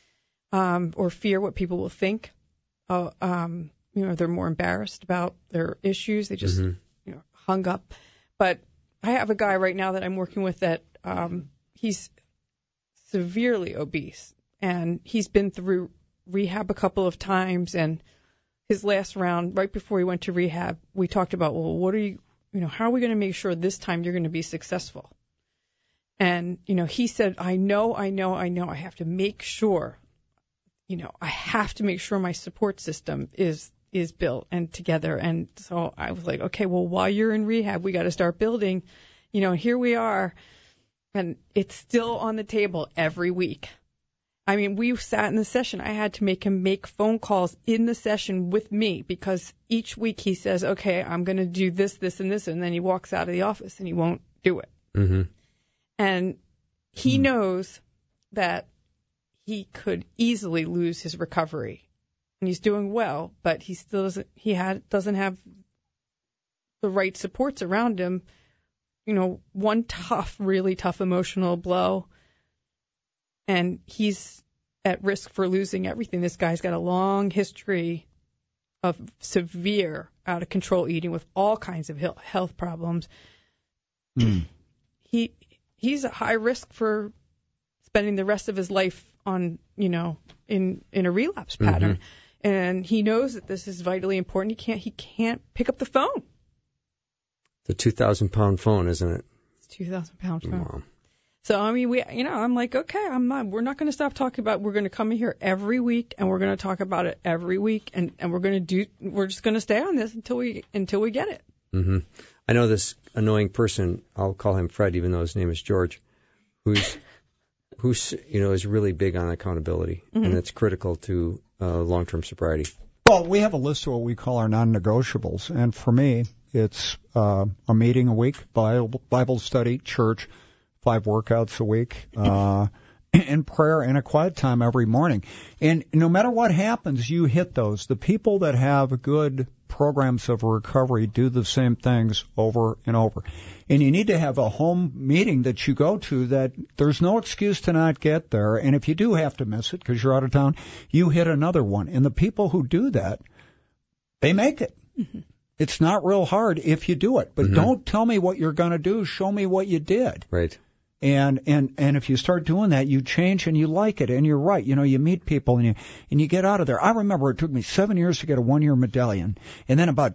um, or fear what people will think. Uh, um, you know, they're more embarrassed about their issues. They just Mhm. you know, hung up. But I have a guy right now that I'm working with that um, he's severely obese. And he's been through rehab a couple of times. And his last round, right before he went to rehab, we talked about, well, what are you, you know, how are we going to make sure this time you're going to be successful? And, you know, he said, I know, I know, I know I have to make sure, you know, I have to make sure my support system is is built and together. And so I was like, okay, well, while you're in rehab, we got to start building, you know, and here we are. And it's still on the table every week. I mean, we sat in the session. I had to make him make phone calls in the session with me because each week he says, okay, I'm going to do this, this, and this. And then he walks out of the office and he won't do it. Mm-hmm. And he knows that he could easily lose his recovery. And he's doing well, but he still doesn't, he had, doesn't have the right supports around him. You know, one tough, really tough emotional blow, and he's at risk for losing everything. This guy's got a long history of severe, out of control eating with all kinds of health problems. Mm. He he's at high risk for spending the rest of his life on, you know, in in a relapse pattern. Mm-hmm. And he knows that this is vitally important. He can't he can't pick up the phone. The two thousand pound phone, isn't it? It's two thousand pound phone. Wow. So, I mean, we, you know, I'm like, okay, I'm not, we're not going to stop talking about, we're going to come in here every week and we're going to talk about it every week and, and we're going to do, we're just going to stay on this until we, until we get it. Mm-hmm. I know this annoying person, I'll call him Fred, even though his name is George, who's, who's, you know, is really big on accountability, mm-hmm. and it's critical to uh, long-term sobriety. Well, we have a list of what we call our non-negotiables, and for me, it's uh, a meeting a week, Bible, Bible study, church, five workouts a week, uh, and prayer and a quiet time every morning. And no matter what happens, you hit those. The people that have good programs of recovery do the same things over and over. And you need to have a home meeting that you go to that there's no excuse to not get there. And if you do have to miss it because you're out of town, you hit another one. And the people who do that, they make it. Mm-hmm. It's not real hard if you do it. But mm-hmm. don't tell me what you're going to do. Show me what you did. Right. And, and, and if you start doing that, you change and you like it. And you're right. You know, you meet people and you, and you get out of there. I remember it took me seven years to get a one year medallion. And then about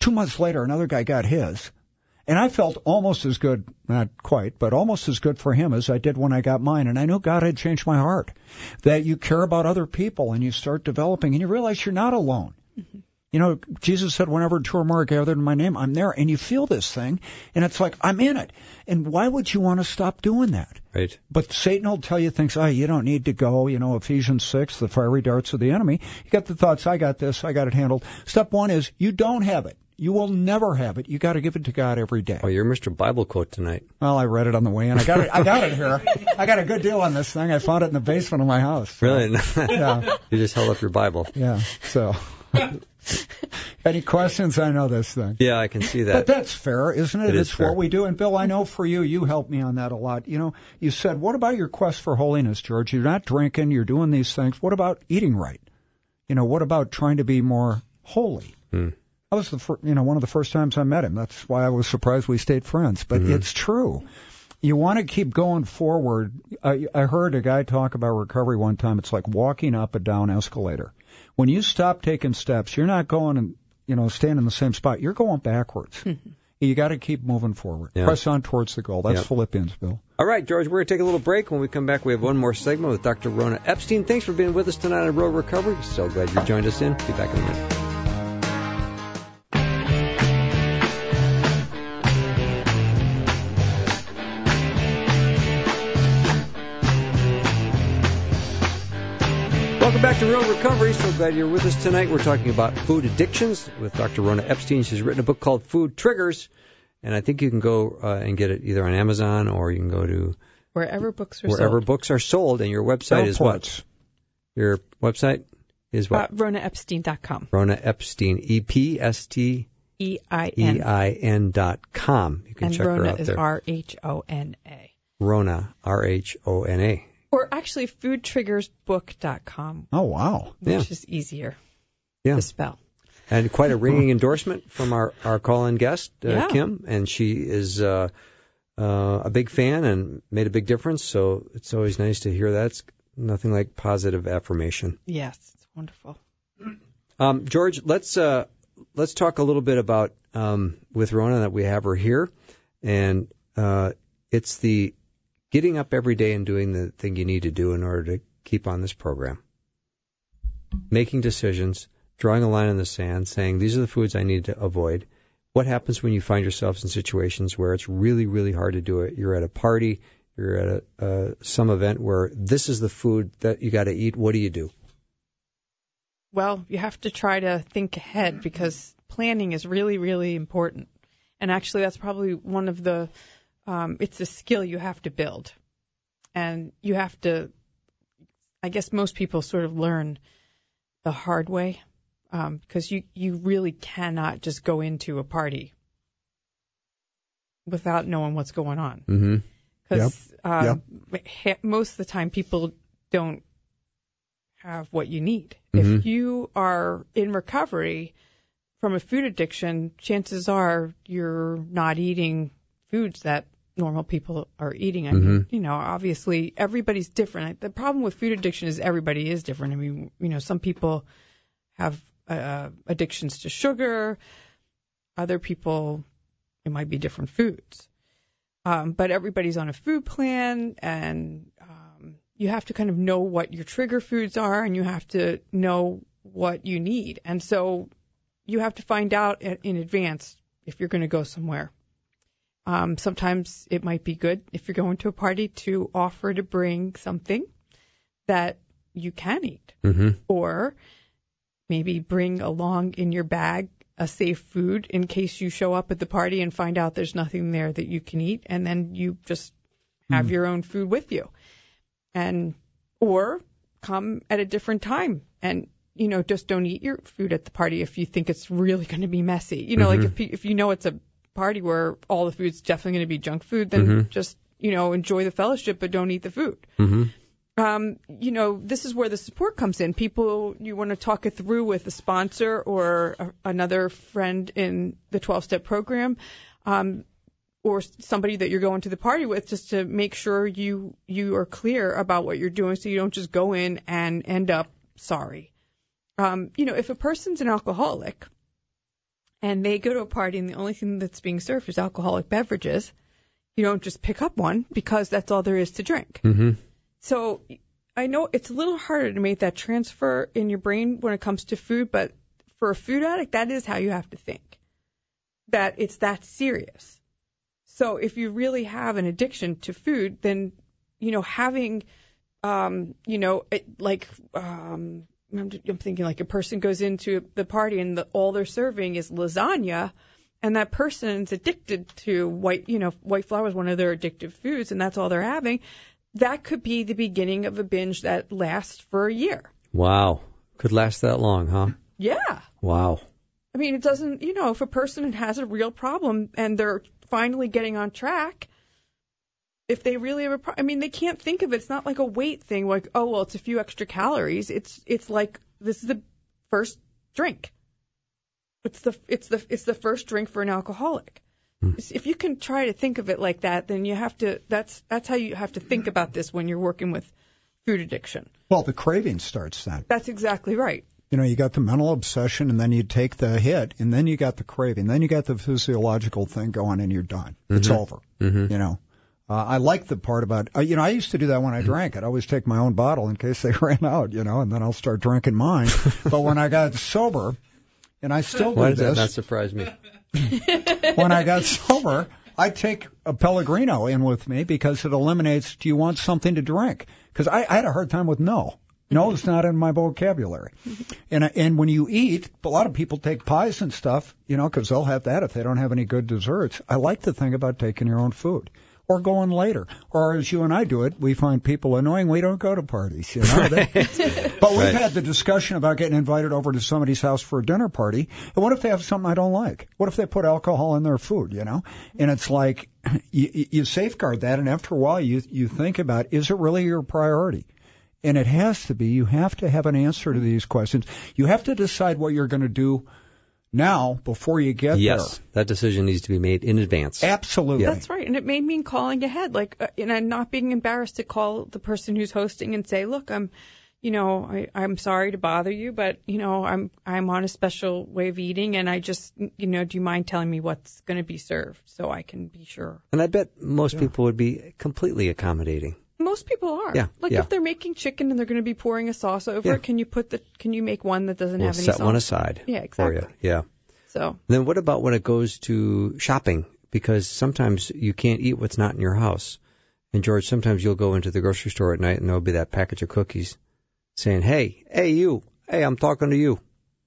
Two months later, another guy got his. And I felt almost as good, not quite, but almost as good for him as I did when I got mine. And I knew God had changed my heart, that you care about other people and you start developing and you realize you're not alone. Mm-hmm. You know, Jesus said, whenever two or more are gathered in my name, I'm there. And you feel this thing, and it's like, I'm in it. And why would you want to stop doing that? Right. But Satan will tell you things, oh, you don't need to go. You know, Ephesians six, the fiery darts of the enemy. You got the thoughts, I got this, I got it handled. Step one is, you don't have it. You will never have it. You got to give it to God every day. Oh, you're Mister Bible quote tonight. Well, I read it on the way in. I got it. I got it here. I got a good deal on this thing. I found it in the basement of my house. So. Really? Yeah. You just held up your Bible. Yeah. So. Any questions? I know this thing. Yeah, I can see that. But that's fair, isn't it? It is it's fair. what we do. And Bill, I know for you, you helped me on that a lot. You know, you said, what about your quest for holiness, George? You're not drinking. You're doing these things. What about eating right? You know, what about trying to be more holy? Hmm. That was the fir- you know one of the first times I met him. That's why I was surprised we stayed friends. But Mm-hmm. it's true. You want to keep going forward. I, I heard a guy talk about recovery one time. It's like walking up a down escalator. When you stop taking steps, you're not going and you know staying in the same spot. You're going backwards. You got to keep moving forward. Yeah. Press on towards the goal. That's Yeah. Philippians, Bill. All right, George, we're going to take a little break. When we come back, we have one more segment with Doctor Rona Epstein. Thanks for being with us tonight on Road Recovery. So glad you joined us in. Be back in a minute. Welcome back to Real Recovery. So glad you're with us tonight. We're talking about food addictions with Doctor Rona Epstein. She's written a book called Food Triggers, and I think you can go uh, and get it either on Amazon or you can go to Wherever books are wherever sold. books are sold. And your website is what? Airports. Your website is Uh, what? Rona Epstein dot com. Rona Epstein, E P S T E I N. E I N dot com. You can And check Rona her out is there. R H O N A. Rona, R H O N A. Or actually, food triggers book dot com, Oh, wow. which Yeah. is easier Yeah. to spell. And quite a ringing endorsement from our, our call-in guest, uh, Yeah. Kim. And she is uh, uh, a big fan and made a big difference. So it's always nice to hear that. It's nothing like positive affirmation. Yes, it's wonderful. Um, George, let's uh, let's talk a little bit about um, with Rona that we have her here. And uh, it's the getting up every day and doing the thing you need to do in order to keep on this program. Making decisions, drawing a line in the sand, saying these are the foods I need to avoid. What happens when you find yourselves in situations where it's really, really hard to do it? You're at a party, you're at a, uh, some event where this is the food that you got to eat. What do you do? Well, you have to try to think ahead because planning is really, really important. And actually, that's probably one of the, um, it's a skill you have to build. And you have to, I guess most people sort of learn the hard way um, because you, you really cannot just go into a party without knowing what's going on. Mm-hmm. Because uh, ha- most of the time people don't have what you need. Mm-hmm. If you are in recovery from a food addiction, chances are you're not eating foods that normal people are eating. I mean, Mm-hmm. you know, obviously everybody's different. The problem with food addiction is everybody is different. I mean, you know, some people have uh, addictions to sugar. Other people, it might be different foods. Um, but everybody's on a food plan, and um, you have to kind of know what your trigger foods are, and you have to know what you need. And so you have to find out in advance if you're going to go somewhere. Um, sometimes it might be good if you're going to a party to offer to bring something that you can eat, Mm-hmm. or maybe bring along in your bag a safe food in case you show up at the party and find out there's nothing there that you can eat, and then you just have Mm. your own food with you. And or come at a different time and, you know, just don't eat your food at the party if you think it's really going to be messy. You know, Mhm. like if you- if you know it's a party where all the food's definitely going to be junk food, then Mhm. just, you know, enjoy the fellowship but don't eat the food. Mm-hmm. Um, you know, this is where the support comes in. People, you want to talk it through with a sponsor or a, another friend in the twelve-step program, um, or somebody that you're going to the party with, just to make sure you you are clear about what you're doing, so you don't just go in and end up sorry. Um, you know, if a person's an alcoholic and they go to a party and the only thing that's being served is alcoholic beverages, you don't just pick up one because that's all there is to drink. Mm-hmm. So I know it's a little harder to make that transfer in your brain when it comes to food, but for a food addict, that is how you have to think, that it's that serious. So if you really have an addiction to food, then, you know, having, um, you know, it, like, um, I'm, I'm thinking like a person goes into the party and the, all they're serving is lasagna, and that person's addicted to white, you know, white flour is one of their addictive foods, and that's all they're having. That could be the beginning of a binge that lasts for a year. Wow. Could last that long, huh? Yeah. Wow. I mean, it doesn't, you know, if a person has a real problem and they're finally getting on track, if they really have a problem, I mean, they can't think of it. It's not like a weight thing, like, oh, well, it's a few extra calories. It's it's like this is the first drink. It's the it's the it's the first drink for an alcoholic. Hmm. If you can try to think of it like that, then you have to. That's that's how you have to think about this when you're working with food addiction. Well, the craving starts then. That's exactly right. You know, you got the mental obsession, and then you take the hit, and then you got the craving, then you got the physiological thing going, and you're done. Mm-hmm. It's over. Mm-hmm. You know, uh, I like the part about, uh, you know, I used to do that when I drank. I'd always take my own bottle in case they ran out, you know, and then I'll start drinking mine. But when I got sober, and I still do Why does this. that not surprise me? When I got sober, I take a Pellegrino in with me because it eliminates, do you want something to drink? Because I, I had a hard time with no. No, it's not in my vocabulary. And and when you eat, a lot of people take pies and stuff, you know, because they'll have that if they don't have any good desserts. I like to think about taking your own food or going later. Or as you and I do it, we find people annoying. We don't go to parties, you know. They, but we've Right. had the discussion about getting invited over to somebody's house for a dinner party. And what if they have something I don't like? What if they put alcohol in their food, you know? And it's like you, you safeguard that, and after a while you you think about, is it really your priority? And it has to be. You have to have an answer to these questions. You have to decide what you're going to do now before you get Yes, there. that decision needs to be made in advance. Absolutely. That's right. And it may mean calling ahead, like, uh, and I'm not being embarrassed to call the person who's hosting and say, look, I'm, you know, I, I'm sorry to bother you, but, you know, I'm, I'm on a special way of eating, and I just, you know, do you mind telling me what's going to be served so I can be sure? And I bet most yeah. people would be completely accommodating. Most people are. Yeah, like yeah. if they're making chicken and they're going to be pouring a sauce over yeah. it, can you put the, can you make one that doesn't we'll have any set sauce? one aside. Yeah, exactly. For you. Yeah. So. Then what about when it goes to shopping? Because sometimes you can't eat what's not in your house. And George, sometimes you'll go into the grocery store at night and there'll be that package of cookies saying, hey, hey, you, hey, I'm talking to you.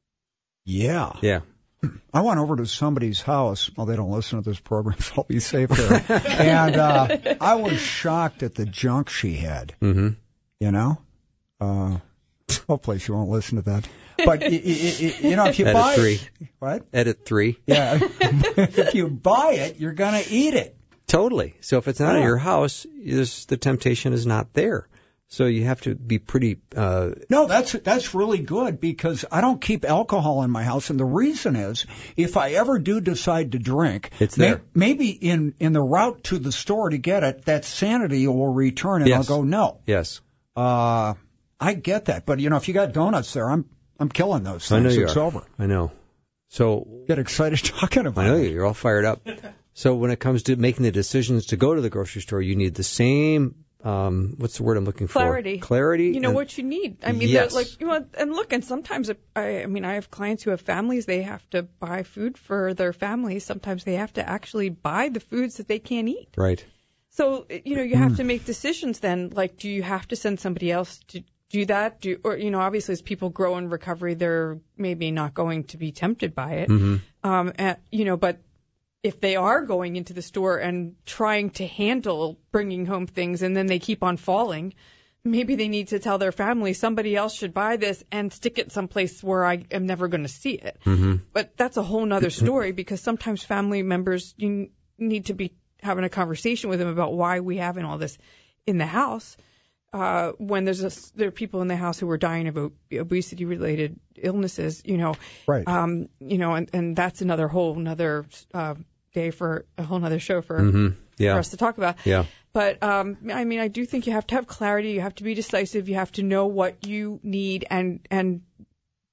Yeah. Yeah. I went over to somebody's house. Well, they don't listen to this program, so I'll be safe there. And uh, I was shocked at the junk she had. Mm-hmm. You know? Uh, hopefully she won't listen to that. But, y- y- y- you know, if you Edit buy three. it. What? Edit three. Yeah. If you buy it, you're going to eat it. Totally. So if it's not Yeah. in your house, this, the temptation is not there. So you have to be pretty. Uh, no, that's that's really good because I don't keep alcohol in my house, and the reason is if I ever do decide to drink, it's there. May, maybe in in the route to the store to get it, that sanity will return, and yes. I'll go no. Yes. Uh, I get that, but you know, if you got donuts there, I'm I'm killing those things. I know you it's are. over. I know. So get excited talking about I know it. you. You're all fired up. So when it comes to making the decisions to go to the grocery store, you need the same. Um, what's the word I'm looking for? Clarity. Clarity. You know and, what you need. I mean, yes. like, you know, and look, and sometimes, it, I, I mean, I have clients who have families. They have to buy food for their families. Sometimes they have to actually buy the foods that they can't eat. Right. So, you know, you have to make decisions then. Like, do you have to send somebody else to do that? Do, or, you know, obviously as people grow in recovery, they're maybe not going to be tempted by it. Mm-hmm. Um, and, you know, but if they are going into the store and trying to handle bringing home things and then they keep on falling, maybe they need to tell their family somebody else should buy this and stick it someplace where I am never going to see it. Mm-hmm. But that's a whole nother story because sometimes family members, you need to be having a conversation with them about why we having all this in the house. Uh, when there's a, there are people in the house who are dying of obesity-related illnesses, you know, right? Um, you know, and, and that's another whole another uh, day for a whole other show for, mm-hmm. yeah. for us to talk about. Yeah. But um, I mean, I do think you have to have clarity. You have to be decisive. You have to know what you need and and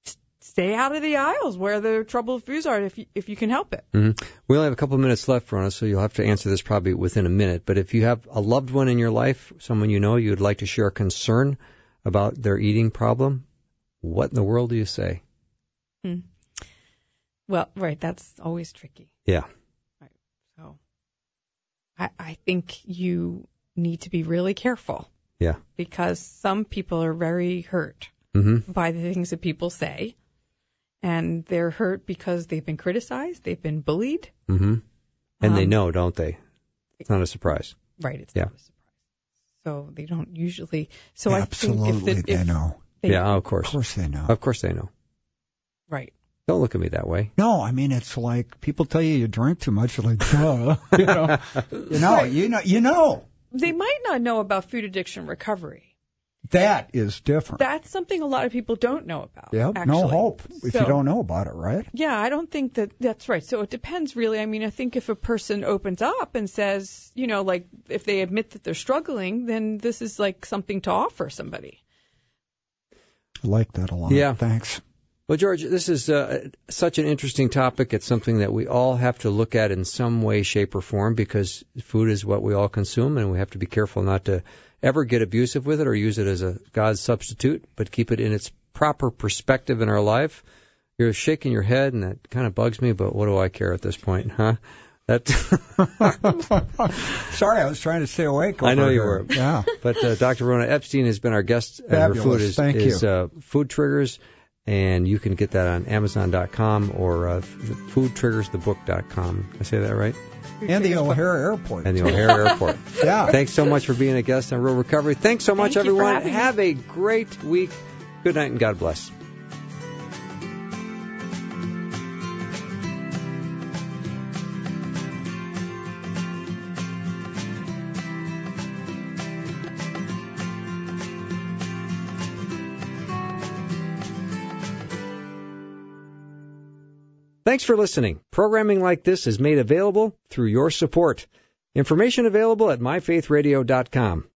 stay out of the aisles where the troubled foods are if you, if you can help it. Mm-hmm. We only have a couple of minutes left, Rona, so you'll have to answer this probably within a minute. But if you have a loved one in your life, someone you know you'd like to share a concern about their eating problem, what in the world do you say? Hmm. Well, right, that's always tricky. Yeah. Right. So I, I think you need to be really careful. Yeah. Because some people are very hurt mm-hmm. by the things that people say. And they're hurt because they've been criticized, they've been bullied. Mm-hmm. And um, they know, don't they? It's not a surprise. Right, it's yeah. not a surprise. So they don't usually. So Absolutely, I think if, the, if they know. They, yeah, of course. Of course they know. Of course they know. Right. Don't look at me that way. No, I mean, it's like people tell you you drink too much. You're like, duh. you know, you know, Right. you know, you know. They might not know about food addiction recovery. That is different. That's something a lot of people don't know about. Yep, actually. no hope if So- you don't know about it, right? Yeah, I don't think that that's right. So it depends really. I mean, I think if a person opens up and says, you know, like if they admit that they're struggling, then this is like something to offer somebody. I like that a lot. Yeah. Thanks. Well, George, this is uh, such an interesting topic. It's something that we all have to look at in some way, shape, or form because food is what we all consume, and we have to be careful not to ever get abusive with it or use it as a God's substitute, but keep it in its proper perspective in our life. You're shaking your head, and that kind of bugs me, but what do I care at this point, huh? That Sorry, I was trying to stay awake. I know over you here. were. Yeah. But uh, Doctor Rona Epstein has been our guest. And her Fabulous. food is, Thank is you. uh, Food Triggers, and you can get that on Amazon dot com or uh, food triggers the book dot com. Did I say that right? And the O'Hare Airport. And the O'Hare Airport. Yeah. Thanks so much for being a guest on Real Recovery. Thanks so much, Thank you for everyone. having me. Have a great week. Good night and God bless. Thanks for listening. Programming like this is made available through your support. Information available at my faith radio dot com.